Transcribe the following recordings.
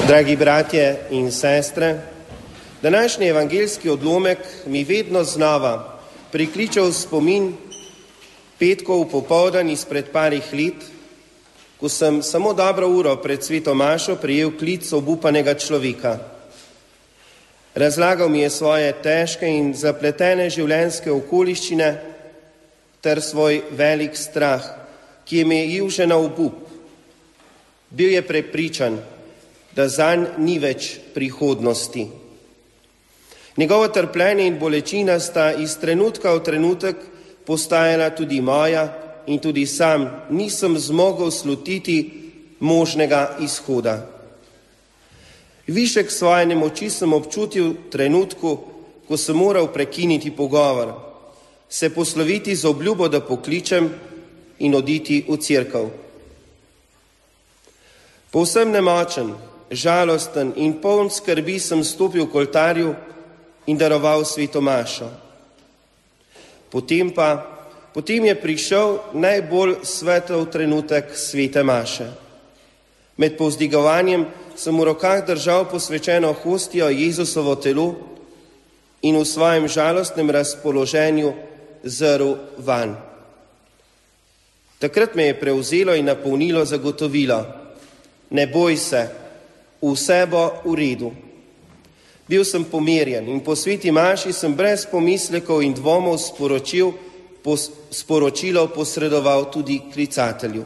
Dragi bratje in sestre, današnji evangeljski odlomek mi vedno znova prikliče v spomin petkov popoldan izpred parih let, ko sem samo dobro uro pred sveto mašo prejel klic obupanega človeka. Razlagal mi je svoje težke in zapletene življenjske okoliščine ter svoj velik strah, ki je mejil že na obup. Bil je prepričan, da zanj ni več prihodnosti. Njegovo trpljenje in bolečina sta iz trenutka v trenutek postajala tudi moja in tudi sam nisem zmogel slutiti možnega izhoda. Višek svoje nemoči sem občutil v trenutku, ko sem moral prekiniti pogovor, se posloviti z obljubo, da pokličem in oditi v cerkev. Povsem nemočen, žalosten in poln skrbi sem stopil k oltarju in daroval sveto mašo. Potem je prišel najbolj svetel trenutek svete maše. Med povzdigovanjem sem v rokah držal posvečeno hostijo Jezusovo telo in v svojem žalostnem razpoloženju zrl vanj. Takrat me je prevzelo in napolnilo zagotovilo: ne boj se, vse bo v redu. Bil sem pomirjen in po sveti maši sem brez pomislekov in dvomov sporočilo posredoval tudi klicatelju.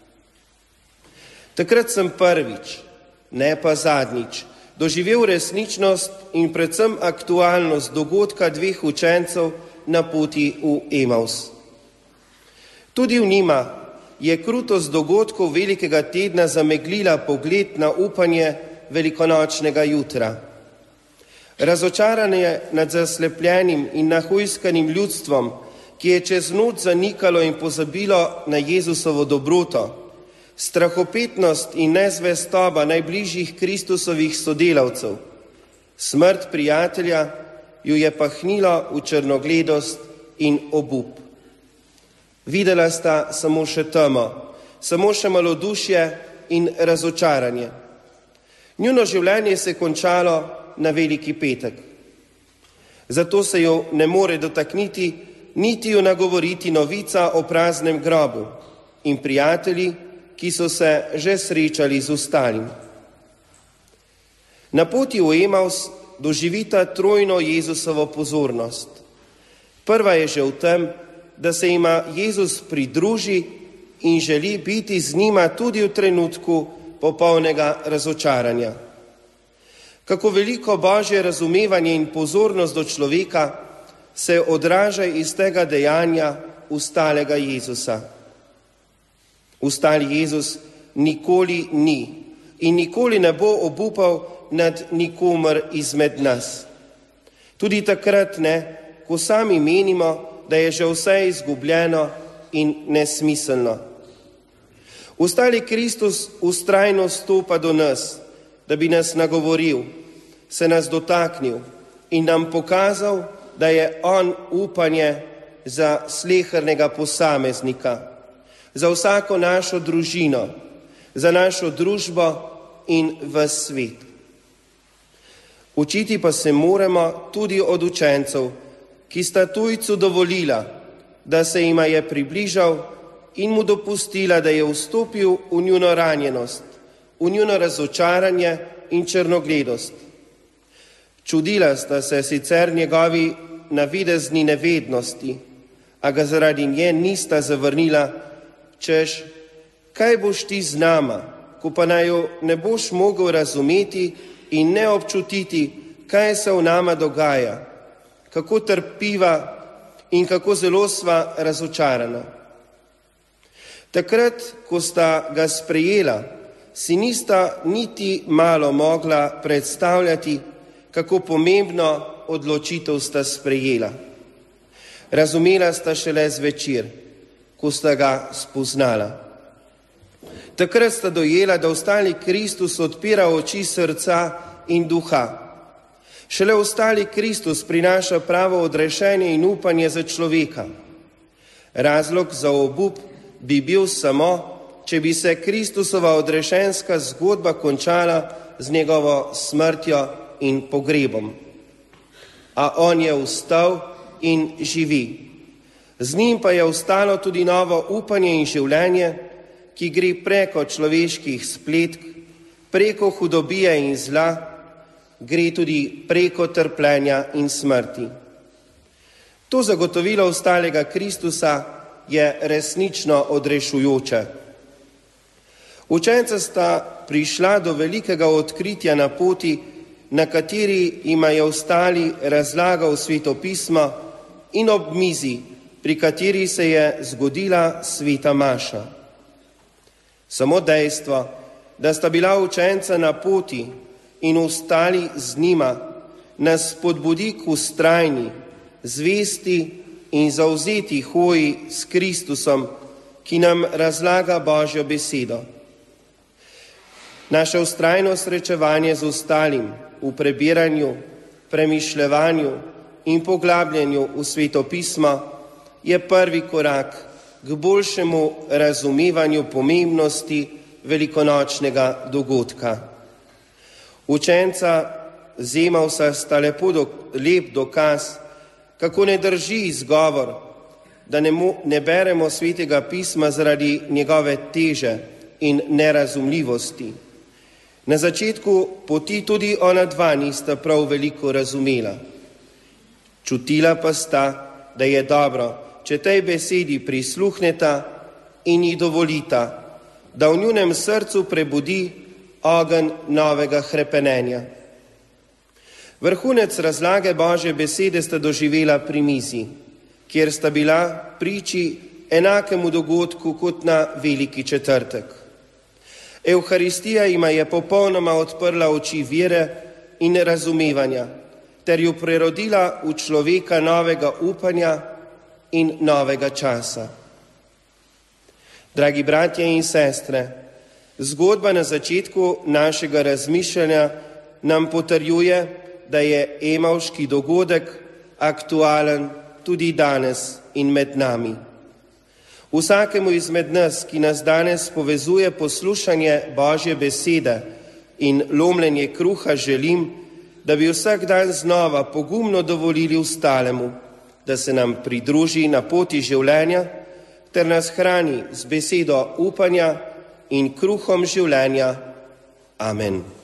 Takrat sem prvič, ne pa zadnjič, doživel resničnost in predvsem aktualnost dogodka dveh učencev na poti v Emaus. Tudi v njima je krutost dogodkov velikega tedna zameglila pogled na upanje velikonočnega jutra. Razočaranje nad zaslepljenim in nahujskanim ljudstvom, ki je čez noč zanikalo in pozabilo na Jezusovo dobroto, strahopetnost in nezvestoba najbližjih Kristusovih sodelavcev, smrt prijatelja ju je pahnilo v črnogledost in obup. Videla sta samo še temo, samo še malodušje in razočaranje. Njuno življenje se je končalo na veliki petek. Zato se jo ne more dotakniti, niti jo nagovoriti novica o praznem grobu in prijatelji, ki so se že srečali z ostalim. Na poti v Emaus doživita trojno Jezusovo pozornost. Prva je že v tem, da se jima Jezus pridruži in želi biti z njima tudi v trenutku popolnega razočaranja. Kako veliko božje razumevanje in pozornost do človeka se odraža iz tega dejanja ustalega Jezusa. Ustali Jezus nikoli ni in nikoli ne bo obupal nad nikomer izmed nas. Tudi takrat ne, ko sami menimo, da je že vse izgubljeno in nesmiselno. Ustali Kristus vztrajno stopa do nas, da bi nas nagovoril, se nas dotaknil in nam pokazal, da je on upanje za slehernega posameznika, za vsako našo družino, za našo družbo in ves svet. Učiti pa se moramo tudi od učencev, ki sta tujcu dovolila, da se jima je približal in mu dopustila, da je vstopil v njuno ranjenost, v njuno razočaranje in črnogledost. Čudila sta se sicer njegovi navidezni nevednosti, a ga zaradi nje nista zavrnila, češ, kaj boš ti z nama, ko pa naj jo ne boš mogel razumeti in ne občutiti, kaj se v nama dogaja, kako trpiva in kako zelo sva razočarana. Takrat, ko sta ga sprejela, si nista niti malo mogla predstavljati, kako pomembno odločitev sta sprejela. Razumela sta šele zvečer, ko sta ga spoznala. Takrat sta dojela, da ostali Kristus odpira oči srca in duha. Šele ostali Kristus prinaša pravo odrešenje in upanje za človeka. Razlog za obup bi bil samo, če bi se Kristusova odrešenska zgodba končala z njegovo smrtjo in pogrebom. A on je vstal in živi. Z njim pa je vstalo tudi novo upanje in življenje, ki gre preko človeških spletk, preko hudobije in zla, gre tudi preko trpljenja in smrti. To zagotovilo vstalega Kristusa je resnično odrešujoče. Učenca sta prišla do velikega odkritja na poti, na kateri jima je vstali razlagal svetopismo, in ob mizi, pri kateri se je zgodila sveta maša. Samo dejstvo, da sta bila učenca na poti in vstali z njima, nas spodbudi k vztrajni, zvesti in zavzeti hoji s Kristusom, ki nam razlaga Božjo besedo. Naše vztrajno srečevanje z ostalim v prebiranju, premišljevanju in poglabljanju v svetopismo je prvi korak k boljšemu razumevanju pomembnosti velikonočnega dogodka. Učenca Zemavsa sta lep dokaz, kako ne drži izgovor, da ne beremo svetega pisma zaradi njegove teže in nerazumljivosti. Na začetku poti tudi ona dva nista prav veliko razumela. Čutila pa sta, da je dobro, če tej besedi prisluhneta in ji dovolita, da v njunem srcu prebudi ogenj novega hrepenenja. Vrhunec razlage Božje besede sta doživela pri mizi, kjer sta bila priči enakemu dogodku kot na Veliki četrtek. Evharistija jima je popolnoma odprla oči vere in razumevanja, ter ju prerodila v človeka novega upanja in novega časa. Dragi bratje in sestre, zgodba na začetku našega razmišljanja nam potrjuje, da je emavški dogodek aktualen tudi danes in med nami. Vsakemu izmed nas, ki nas danes povezuje poslušanje Božje besede in lomljenje kruha, želim, da bi vsak dan znova pogumno dovolili ostalemu, da se nam pridruži na poti življenja ter nas hrani z besedo upanja in kruhom življenja. Amen.